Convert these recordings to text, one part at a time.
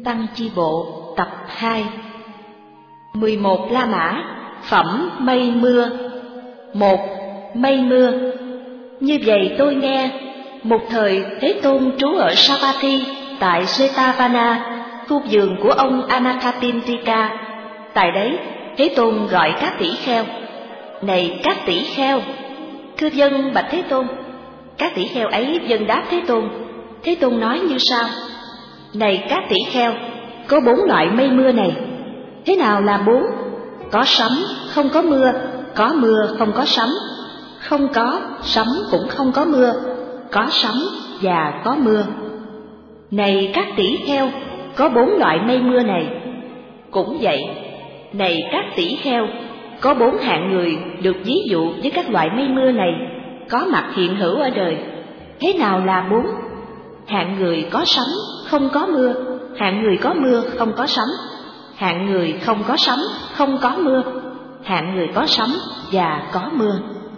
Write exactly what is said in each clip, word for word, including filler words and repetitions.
Tăng Chi Bộ tập hai. mười một La Mã, phẩm mây mưa. Một. Mây mưa. Như vậy tôi nghe, một thời Thế Tôn trú ở Savatthi tại Jetavana, khu vườn của ông Anathapindika. Tại đấy, Thế Tôn gọi các tỷ kheo: này các tỷ kheo! Thưa vâng, bạch Thế Tôn. Các tỷ kheo ấy vâng đáp Thế Tôn. Thế Tôn nói như sau: này các tỷ kheo, có bốn loại mây mưa này. Thế nào là bốn? Có sấm, không có mưa; có mưa, không có sấm; không có sấm, cũng không có mưa; có sấm và có mưa. Này các tỷ kheo, có bốn loại mây mưa này. Cũng vậy, này các tỷ kheo, có bốn hạng người được ví dụ với các loại mây mưa này, có mặt hiện hữu ở đời. Thế nào là bốn? Hạng người có sấm, không có mưa; hạng người có mưa, không có sấm; hạng người không có sấm, không có mưa; hạng người có sấm và có mưa.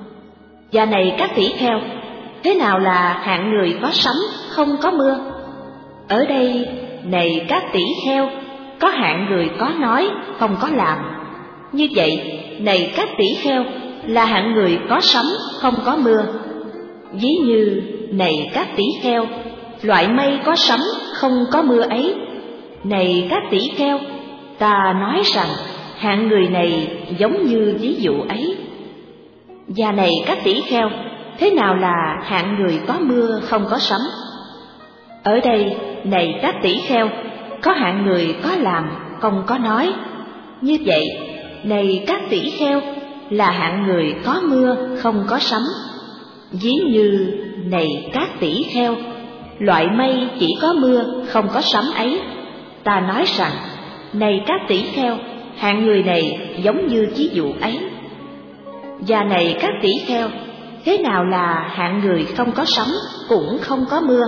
Và này các tỷ kheo, thế nào là hạng người có sấm, không có mưa? Ở đây, này các tỷ kheo, có hạng người có nói, không có làm. Như vậy, này các tỷ kheo, là hạng người có sấm, không có mưa. Ví như, này các tỷ kheo, loại mây có sấm, không có mưa ấy. Này các tỷ kheo, ta nói rằng hạng người này giống như ví dụ ấy. Và này các tỷ kheo, thế nào là hạng người có mưa, không có sấm? Ở đây, này các tỷ kheo, có hạng người có làm, không có nói. Như vậy, này các tỷ kheo, là hạng người có mưa, không có sấm. Ví như, này các tỷ kheo, loại mây chỉ có mưa, không có sấm ấy. Ta nói rằng, này các tỷ kheo, hạng người này giống như ví dụ ấy. Và này các tỷ kheo, thế nào là hạng người không có sấm, cũng không có mưa?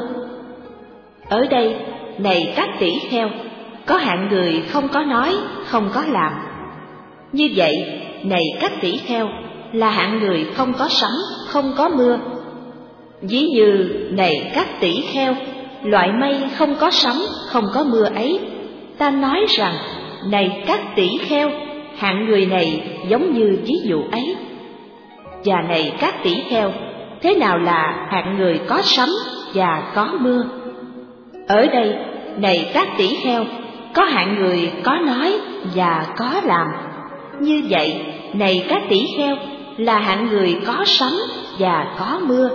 Ở đây, này các tỷ kheo, có hạng người không có nói, không có làm. Như vậy, này các tỷ kheo, là hạng người không có sấm, không có mưa. Ví như, này các tỷ kheo, loại mây không có sấm, không có mưa ấy. Ta nói rằng, này các tỷ kheo, hạng người này giống như ví dụ ấy. Và này các tỷ kheo, thế nào là hạng người có sấm và có mưa? Ở đây, này các tỷ kheo, có hạng người có nói và có làm. Như vậy, này các tỷ kheo, là hạng người có sấm và có mưa.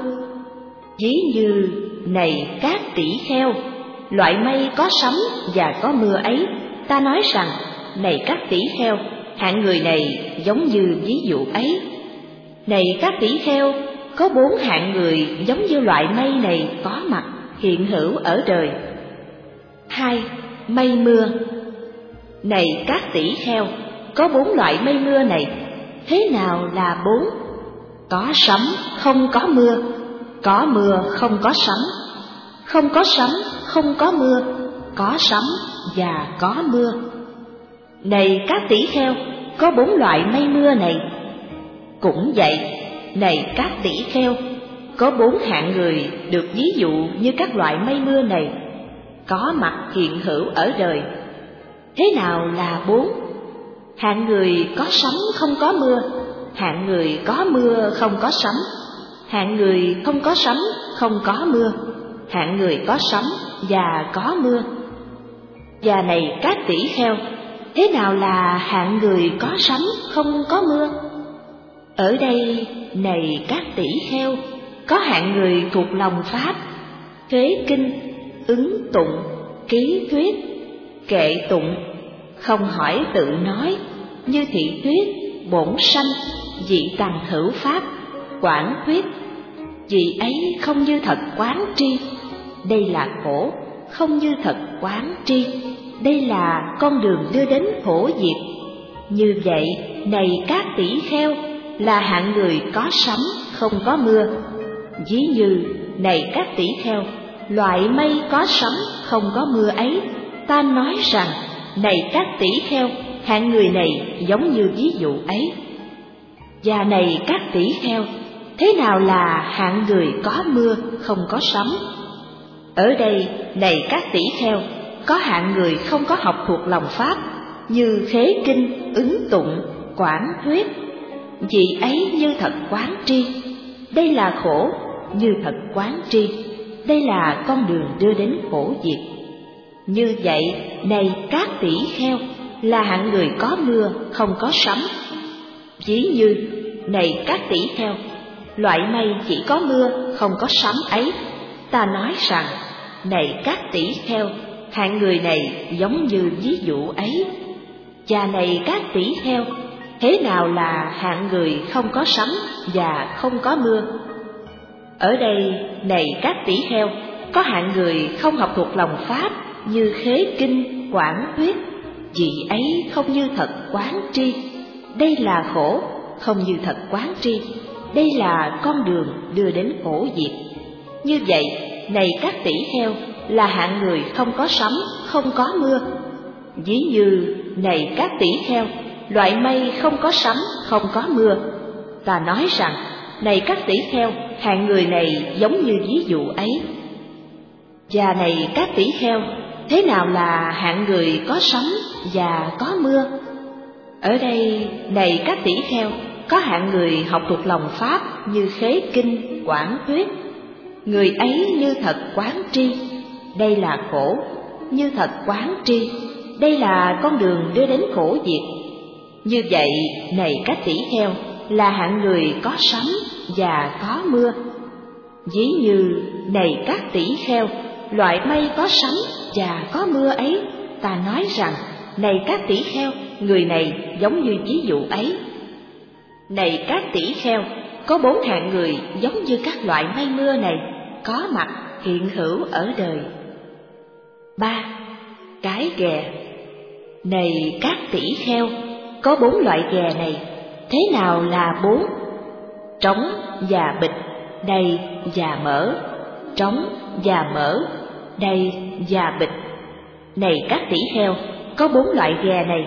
Ví như, này các tỷ kheo, loại mây có sấm và có mưa ấy. Ta nói rằng, này các tỷ kheo, hạng người này giống như ví dụ ấy. Này các tỷ kheo, có bốn hạng người giống như loại mây này có mặt hiện hữu ở đời. Hai. Mây mưa. Này các tỷ kheo, có bốn loại mây mưa này. Thế nào là bốn? Có sấm, không có mưa; có mưa, không có sấm; không có sấm, không có mưa; có sấm và có mưa. Này các tỷ kheo, có bốn loại mây mưa này. Cũng vậy, này các tỷ kheo, có bốn hạng người được ví dụ như các loại mây mưa này, có mặt hiện hữu ở đời. Thế nào là bốn? Hạng người có sấm, không có mưa; hạng người có mưa, không có sấm; hạng người không có sấm, không có mưa; hạng người có sấm và có mưa. Và này các tỷ kheo, thế nào là hạng người có sấm, không có mưa? Ở đây, này các tỷ kheo, có hạng người thuộc lòng Pháp: Thuế Kinh, Ứng Tụng, Ký Thuyết, Kệ Tụng, Không Hỏi Tự Nói, Như Thị Thuyết, Bổn Sanh, Dị Tằng Hữu Pháp, Quảng Thuyết. Vì ấy không như thật quán tri, đây là khổ; không như thật quán tri, đây là con đường đưa đến khổ diệt. Như vậy, này các tỷ kheo, là hạng người có sấm, không có mưa. Ví như, này các tỷ kheo, loại mây có sấm, không có mưa ấy. Ta nói rằng, này các tỷ kheo, hạng người này giống như ví dụ ấy. Và này các tỷ kheo, thế nào là hạng người có mưa, không có sấm? Ở đây, này các tỷ kheo, có hạng người không có học thuộc lòng pháp, như khế kinh, ứng tụng, quảng thuyết. Vị ấy như thật quán tri, đây là khổ; như thật quán tri, đây là con đường đưa đến khổ diệt. Như vậy, này các tỷ kheo, là hạng người có mưa không có sấm. Ví như, này các tỷ kheo, loại mây chỉ có mưa không có sấm ấy, ta nói rằng, này các tỷ kheo, hạng người này giống như ví dụ ấy. Và này các tỷ kheo, thế nào là hạng người không có sấm và không có mưa? Ở đây, này các tỷ kheo, có hạng người không học thuộc lòng pháp, như khế kinh, quảng thuyết. Vị ấy không như thật quán tri, đây là khổ; không như thật quán tri, đây là con đường đưa đến khổ diệt. Như vậy, này các tỷ kheo, là hạng người không có sấm, không có mưa. Ví như, này các tỷ kheo, loại mây không có sấm, không có mưa. Ta nói rằng, này các tỷ kheo, hạng người này giống như ví dụ ấy. Và này các tỷ kheo, thế nào là hạng người có sấm và có mưa? Ở đây, này các tỷ kheo, có hạng người học thuộc lòng pháp, như khế kinh, quảng thuyết. Người ấy như thật quán tri, đây là khổ; như thật quán tri, đây là con đường đưa đến khổ diệt. Như vậy, này các tỷ kheo, là hạng người có sấm và có mưa. Ví như, này các tỷ kheo, loại mây có sấm và có mưa ấy, ta nói rằng, này các tỷ kheo, người này giống như ví dụ ấy. Này các tỷ kheo, có bốn hạng người giống như các loại mây mưa này, có mặt hiện hữu ở đời. Ba. Cái ghè. Này các tỷ kheo, có bốn loại ghè này, thế nào là bốn? Trống và bịch, đầy và mở; trống và mở, đầy và bịch. Này các tỷ kheo, có bốn loại ghè này.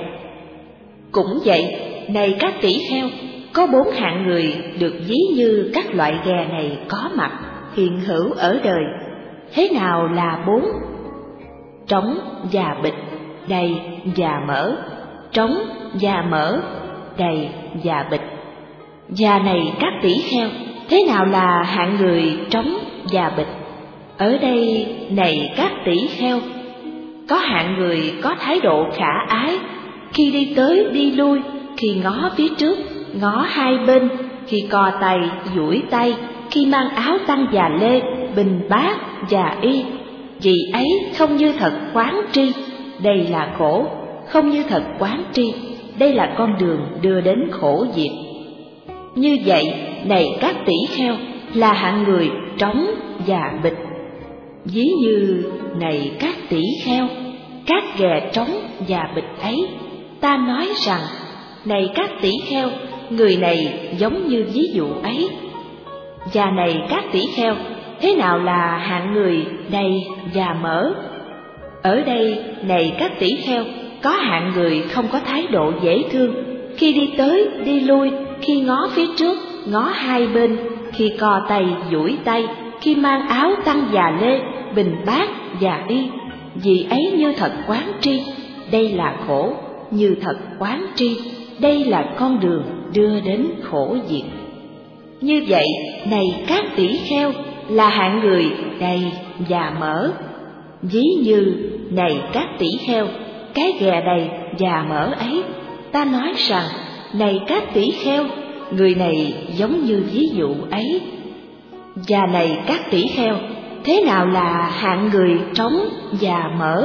Cũng vậy, này các tỷ kheo, có bốn hạng người được ví như các loại ghè này có mặt hiện hữu ở đời. Thế nào là bốn? Trống và bịch, đầy và mở; trống và mở, đầy và bịch. Và này các tỷ kheo, thế nào là hạng người trống và bịch? Ở đây, này các tỷ kheo, có hạng người có thái độ khả ái, khi đi tới đi lui, khi ngó phía trước, ngó hai bên, khi co tay, duỗi tay, khi mang áo tăng và lê, bình bát và y. Vì ấy không như thật quán tri, đây là khổ; không như thật quán tri, đây là con đường đưa đến khổ diệt. Như vậy, này các tỷ kheo, là hạng người trống và bịch. Ví như, này các tỷ kheo, các ghè trống và bịch ấy, ta nói rằng, này các tỷ kheo, người này giống như ví dụ ấy. Và này các tỷ kheo, thế nào là hạng người đầy và mở? Ở đây, này các tỷ kheo, có hạng người không có thái độ dễ thương, khi đi tới đi lui, khi ngó phía trước, ngó hai bên, khi co tay duỗi tay, khi mang áo tăng và lê, bình bát và y. Vì ấy như thật quán tri, đây là khổ; như thật quán tri, đây là con đường đưa đến khổ diệt. Như vậy, này các tỷ kheo, là hạng người đầy và mở. Ví như, này các tỷ kheo, cái ghè đầy và mở ấy, ta nói rằng, này các tỷ kheo, người này giống như ví dụ ấy. Và này các tỷ kheo, thế nào là hạng người trống và mở?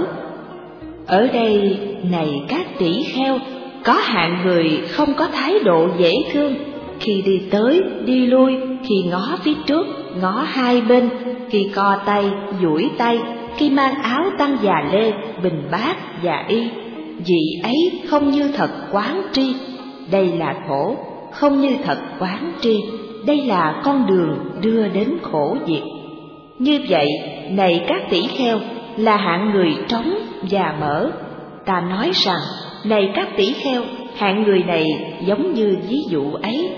Ở đây, này các tỷ kheo, có hạng người không có thái độ dễ thương, khi đi tới đi lui, khi ngó phía trước, ngó hai bên, khi co tay duỗi tay, khi mang áo tăng và lê, bình bát và y. Vị ấy không như thật quán tri, đây là khổ; không như thật quán tri, đây là con đường đưa đến khổ diệt. Như vậy, này các tỷ kheo, là hạng người trống và mở. Ta nói rằng, này các tỷ kheo, hạng người này giống như ví dụ ấy.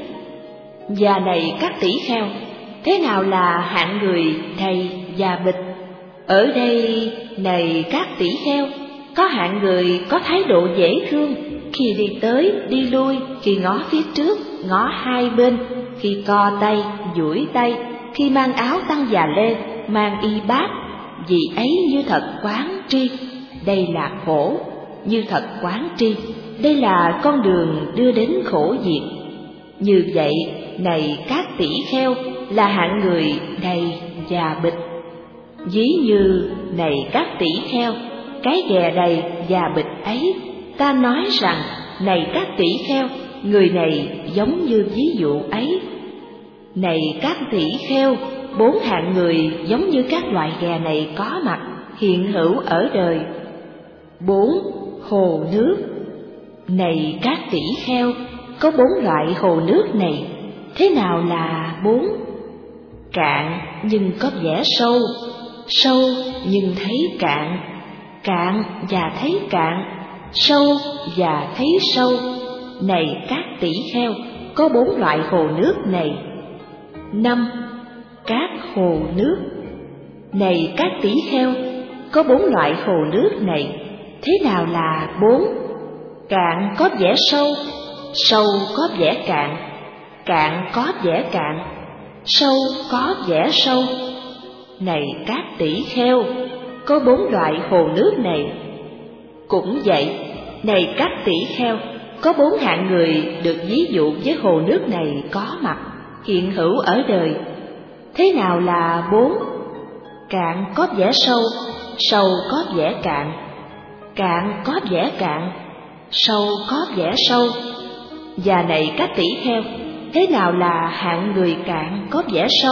Và này các tỷ kheo, thế nào là hạng người đầy và bịch? Ở đây này các tỷ kheo, có hạng người có thái độ dễ thương, khi đi tới đi lui, khi ngó phía trước ngó hai bên, khi co tay duỗi tay, khi mang áo tăng già lê, mang y bát, vì ấy như thật quán tri, đây là khổ. Như thật quán tri, đây là con đường đưa đến khổ diệt. Như vậy này các tỷ kheo, là hạng người đầy và bịch. Ví như này các tỷ kheo, cái ghè đầy và bịch ấy, ta nói rằng này các tỷ kheo, người này giống như ví dụ ấy. Này các tỷ kheo, bốn hạng người giống như các loại ghè này có mặt, hiện hữu ở đời. Bốn, hồ nước. Này các tỷ kheo, có bốn loại hồ nước này, thế nào là bốn? Cạn nhưng có vẻ sâu, sâu nhưng thấy cạn, cạn và thấy cạn, sâu và thấy sâu. Này các tỷ kheo, có bốn loại hồ nước này. Năm, các hồ nước. Này các tỷ kheo, có bốn loại hồ nước này, thế nào là bốn? Cạn có vẻ sâu, sâu có vẻ cạn, cạn có vẻ cạn, sâu có vẻ sâu. Này các tỷ kheo, có bốn loại hồ nước này. Cũng vậy, này các tỷ kheo, có bốn hạng người được ví dụ với hồ nước này có mặt, hiện hữu ở đời. Thế nào là bốn? Cạn có vẻ sâu, sâu có vẻ cạn, cạn có vẻ cạn, sâu có vẻ sâu. Và này các tỷ kheo, thế nào là hạng người cạn có vẻ sâu?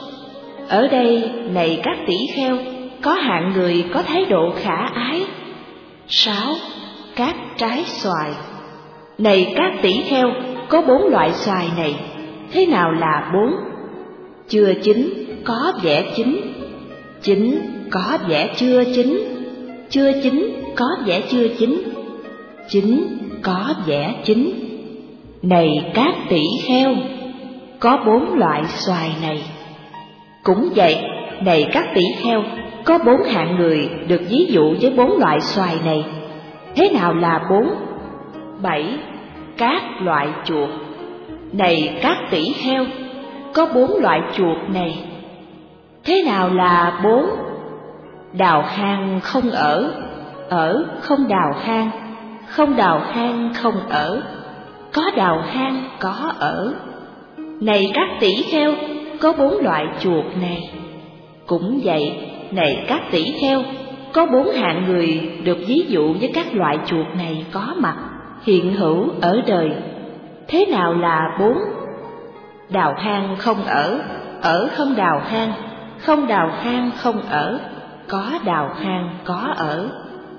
Ở đây này các tỷ kheo, có hạng người có thái độ khả ái. Sáu, các trái xoài. Này các tỷ kheo, có bốn loại xoài này, thế nào là bốn? Chưa chín có vẻ chín, chín có vẻ chưa chín, chưa chín có vẻ chưa chín, chín có vẻ chín. Này các tỷ kheo, có bốn loại xoài này. Cũng vậy, này các tỷ kheo, có bốn hạng người được ví dụ với bốn loại xoài này. Thế nào là bốn? Bảy, các loại chuột. Này các tỷ kheo, có bốn loại chuột này. Thế nào là bốn? Đào hang không ở, ở không đào hang, không đào hang không ở, có đào hang có ở. Này các tỷ kheo, có bốn loại chuột này. Cũng vậy, này các tỷ kheo, có bốn hạng người được ví dụ với các loại chuột này có mặt, hiện hữu ở đời. Thế nào là bốn? Đào hang không ở, ở không đào hang, không đào hang không ở, có đào hang có ở.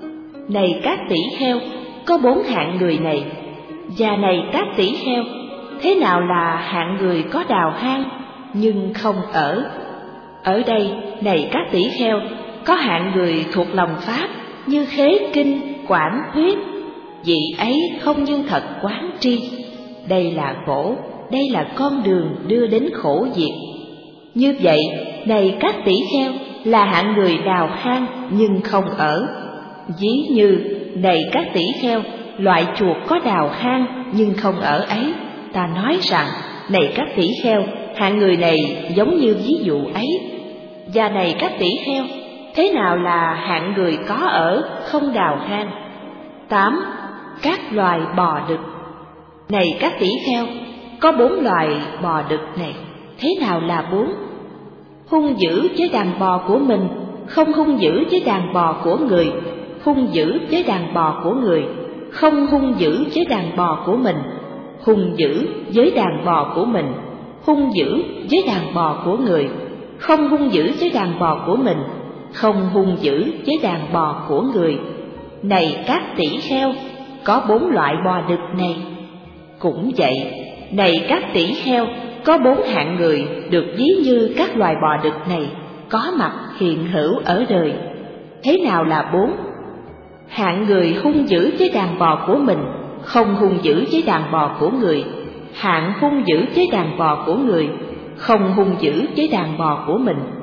Này các tỷ kheo, có bốn hạng người này. Và này các tỷ kheo, thế nào là hạng người có đào hang nhưng không ở? Ở đây, này các tỷ kheo, có hạng người thuộc lòng Pháp như khế kinh, quản thuyết, vị ấy không như thật quán tri. Đây là khổ, đây là con đường đưa đến khổ diệt. Như vậy, này các tỷ kheo, là hạng người đào hang nhưng không ở. Ví như, này các tỷ kheo, loại chuột có đào hang nhưng không ở ấy, ta nói rằng, này các tỷ kheo, hạng người này giống như ví dụ ấy. Và này các tỷ kheo, thế nào là hạng người có ở, không đào hang? Tám, các loài bò đực. Này các tỷ kheo, có bốn loài bò đực này, thế nào là bốn? Hung dữ với đàn bò của mình, không hung dữ với đàn bò của người, hung dữ với đàn bò của người, không hung dữ với đàn bò của mình, hung dữ với đàn bò của mình, hung dữ với đàn bò của người, không hung dữ với đàn bò của mình, không hung dữ với đàn bò của người. Này các tỷ kheo, có bốn loại bò đực này. Cũng vậy, này các tỷ kheo, có bốn hạng người được ví như các loài bò đực này, có mặt hiện hữu ở đời. Thế nào là bốn? Hạng người hung dữ với đàn bò của mình, không hung dữ với đàn bò của người, hạng hung dữ với đàn bò của người, không hung dữ với đàn bò của mình,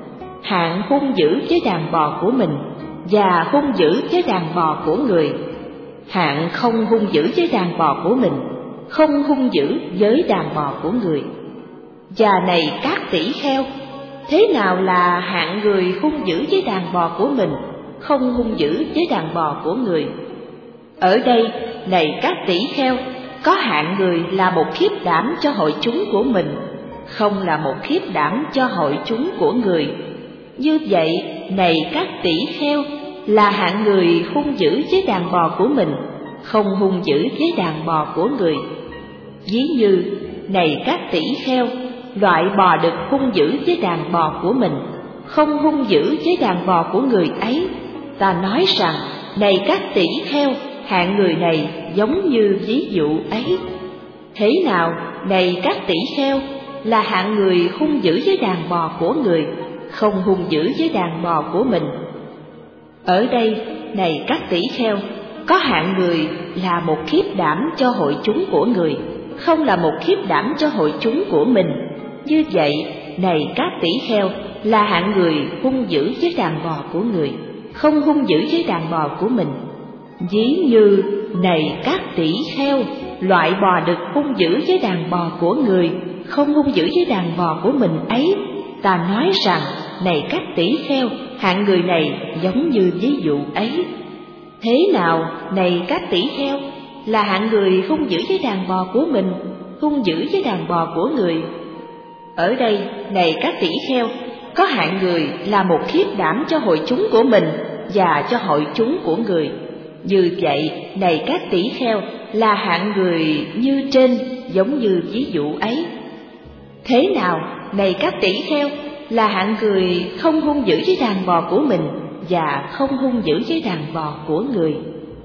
hạng hung dữ với đàn bò của mình và hung dữ với đàn bò của người. Hạng không hung dữ với đàn bò của mình, không hung dữ với đàn bò của người. Và này các tỷ kheo, thế nào là hạng người hung dữ với đàn bò của mình, không hung dữ với đàn bò của người? Ở đây, này các tỷ kheo, có hạng người là một khiếp đảm cho hội chúng của mình, không là một khiếp đảm cho hội chúng của người. Như vậy, này các tỷ kheo, là hạng người hung dữ với đàn bò của mình, không hung dữ với đàn bò của người. Ví như, này các tỷ kheo, loại bò đực hung dữ với đàn bò của mình, không hung dữ với đàn bò của người ấy. Ta nói rằng, này các tỷ kheo, hạng người này giống như ví dụ ấy. Thế nào, này các tỷ kheo, là hạng người hung dữ với đàn bò của người, không hung dữ với đàn bò của mình? Ở đây, này các tỷ kheo, có hạng người là một khiếp đảm cho hội chúng của người, không là một khiếp đảm cho hội chúng của mình. Như vậy, này các tỷ kheo, là hạng người hung dữ với đàn bò của người, không hung dữ với đàn bò của mình. Ví như, này các tỷ kheo, loại bò đực hung dữ với đàn bò của người, không hung dữ với đàn bò của mình ấy. Ta nói rằng, này các tỷ kheo, hạng người này giống như ví dụ ấy. Thế nào, này các tỷ kheo, là hạng người hung dữ với đàn bò của mình, hung dữ với đàn bò của người? Ở đây, này các tỷ kheo, có hạng người là một khiếp đảm cho hội chúng của mình và cho hội chúng của người. Như vậy, này các tỷ kheo, là hạng người như trên, giống như ví dụ ấy. Thế nào, này các tỷ kheo, là hạng người không hung dữ với đàn bò của mình và không hung dữ với đàn bò của người.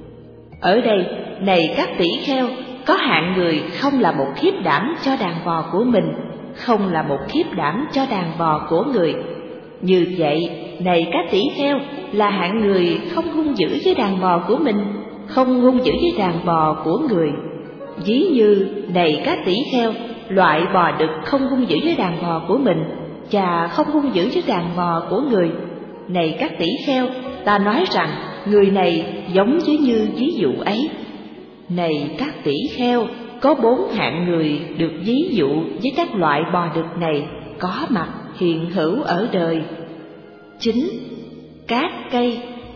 Ở đây, này các tỷ kheo, có hạng người không là một khiếp đảm cho đàn bò của mình, không là một khiếp đảm cho đàn bò của người. Như vậy, này các tỷ kheo, là hạng người không hung dữ với đàn bò của mình, không hung dữ với đàn bò của người. Ví như, này các tỷ kheo, loại bò đực không hung dữ với đàn bò của mình và không hung dữ với đàn bò của người. Này các tỷ kheo, ta nói rằng người này giống với như ví dụ ấy. Này các tỷ kheo, có bốn hạng người được ví dụ với các loại bò đực này có mặt hiện hữu ở đời. Chính, các cây.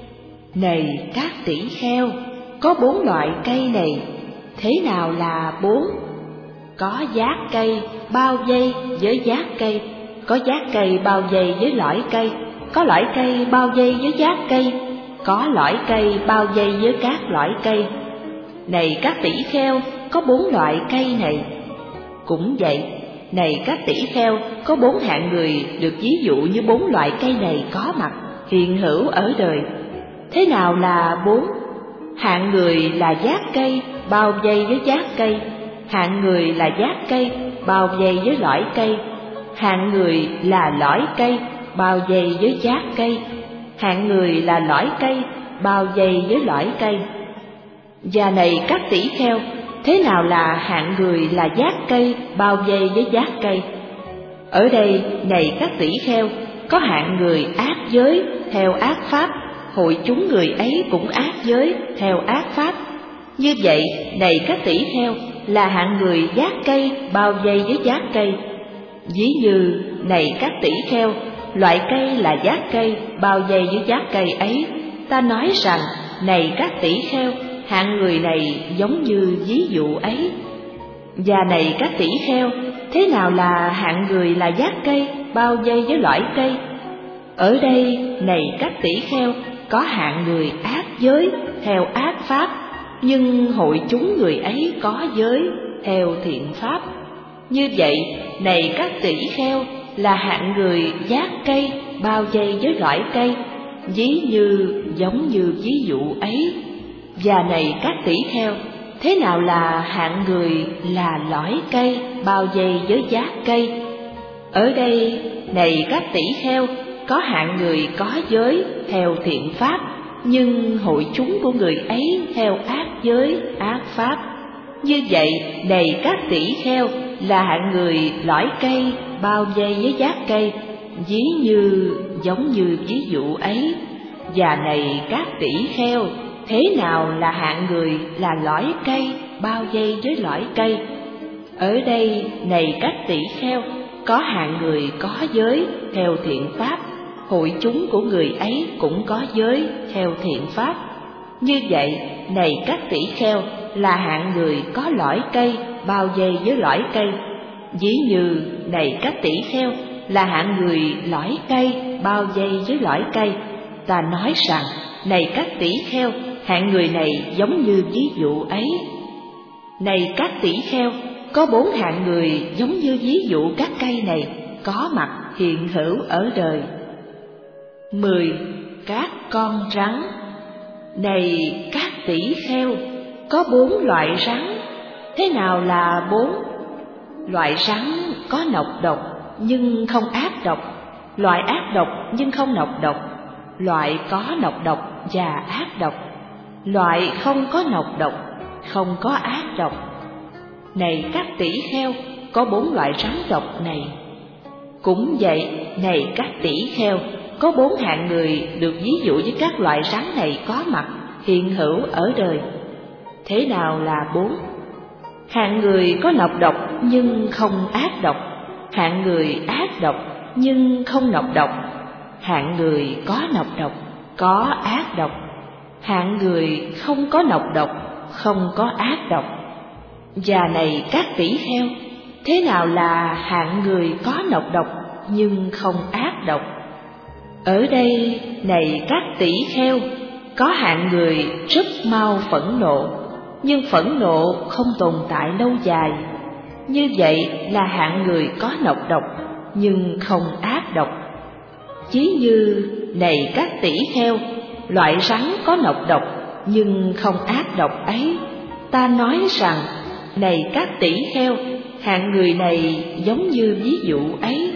Này các tỷ kheo, có bốn loại cây này. Thế nào là bốn? Có giác cây bao vây với giác cây, có giác cây bao vây với lõi cây, có lõi cây bao vây với giác cây, có lõi cây bao vây với các lõi cây. Này các tỷ kheo, có bốn loại cây này. Cũng vậy, này các tỷ kheo, có bốn hạng người được ví dụ như bốn loại cây này có mặt hiện hữu ở đời. Thế nào là bốn? Hạng người là giác cây bao vây với giác cây, hạng người là giác cây bao vây với lõi cây, hạng người là lõi cây bao vây với giác cây, hạng người là lõi cây bao vây với lõi cây. Và này các tỷ kheo, thế nào là hạng người là giác cây bao vây với giác cây? Ở đây, này các tỷ kheo, có hạng người ác giới theo ác pháp, hội chúng người ấy cũng ác giới theo ác pháp. Như vậy, này các tỷ kheo, là hạng người giác cây bao vây với giác cây. Ví như, này các tỷ kheo, loại cây là giác cây bao vây với giác cây ấy. Ta nói rằng, này các tỷ kheo, hạng người này giống như ví dụ ấy. Và này các tỷ kheo, thế nào là hạng người là giác cây bao vây với lõi cây? Ở đây, này các tỷ kheo, có hạng người ác giới theo ác pháp, nhưng hội chúng người ấy có giới theo thiện pháp. Như vậy, này các tỷ kheo, là hạng người giác cây bao vây với lõi cây, ví như giống như ví dụ ấy. Và này các tỷ kheo, thế nào là hạng người là lõi cây bao vây với giác cây? Ở đây, này các tỷ kheo, có hạng người có giới theo thiện pháp, nhưng hội chúng của người ấy theo ác giới, ác pháp. Như vậy, này các tỷ kheo, là hạng người lõi cây bao vây với giác cây, ví như giống như ví dụ ấy. Và này các tỷ kheo, thế nào là hạng người là lõi cây bao vây với lõi cây? Ở đây, này các tỷ kheo, có hạng người có giới theo thiện pháp, hội chúng của người ấy cũng có giới theo thiện pháp. Như vậy, này các tỷ kheo, là hạng người có lõi cây bao vây với lõi cây. Ví như, này các tỷ kheo, là hạng người lõi cây bao vây với lõi cây. Ta nói rằng, này các tỷ kheo, hạng người này giống như ví dụ ấy. Này các tỷ kheo, có bốn hạng người giống như ví dụ các cây này, có mặt hiện hữu ở đời. Mười. Các con rắn. Này các tỷ kheo, có bốn loại rắn. Thế nào là bốn? Loại rắn có nọc độc nhưng không ác độc, loại ác độc nhưng không nọc độc, loại có nọc độc và ác độc, loại không có nọc độc, không có ác độc. Này các tỷ kheo, có bốn loại rắn độc này. Cũng vậy, này các tỷ kheo, có bốn hạng người được ví dụ với các loại rắn này có mặt hiện hữu ở đời. Thế nào là bốn? Hạng người có nọc độc nhưng không ác độc, hạng người ác độc nhưng không nọc độc, hạng người có nọc độc, có ác độc, hạng người không có nọc độc, không có ác độc. Và này các tỷ kheo, thế nào là hạng người có nọc độc nhưng không ác độc? Ở đây, này các tỷ kheo, có hạng người rất mau phẫn nộ, nhưng phẫn nộ không tồn tại lâu dài. Như vậy là hạng người có nọc độc nhưng không ác độc. Chí như, này các tỷ kheo, loại rắn có nọc độc nhưng không ác độc ấy, ta nói rằng, này các tỷ kheo, hạng người này giống như ví dụ ấy.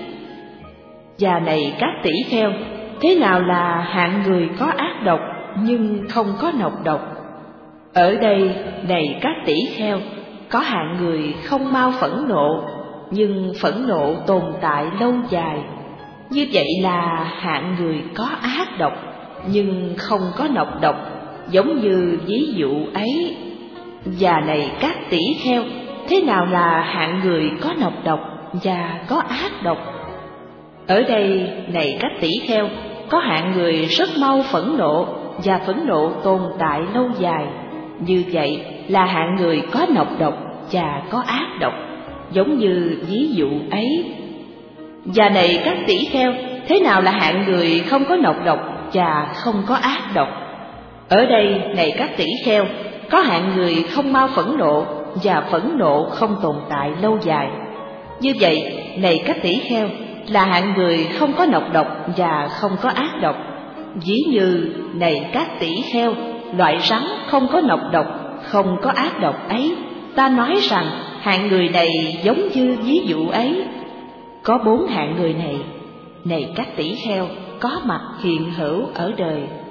Và này các tỷ kheo, thế nào là hạng người có ác độc nhưng không có nọc độc? Ở đây, này các tỷ kheo, có hạng người không mau phẫn nộ, nhưng phẫn nộ tồn tại lâu dài. Như vậy là hạng người có ác độc nhưng không có nọc độc, giống như ví dụ ấy. Và này các tỷ kheo, thế nào là hạng người có nọc độc và có ác độc? Ở đây, này các tỷ kheo, có hạng người rất mau phẫn nộ và phẫn nộ tồn tại lâu dài. Như vậy là hạng người có nọc độc và có ác độc, giống như ví dụ ấy. Và này các tỷ kheo, thế nào là hạng người không có nọc độc và không có ác độc? Ở đây, này các tỷ kheo, có hạng người không mau phẫn nộ và phẫn nộ không tồn tại lâu dài. Như vậy, này các tỷ kheo, là hạng người không có nọc độc và không có ác độc. Ví như, này các tỷ kheo, loại rắn không có nọc độc, không có ác độc ấy, ta nói rằng hạng người này giống như ví dụ ấy. Có bốn hạng người này, này các tỷ kheo, có mặt hiện hữu ở đời.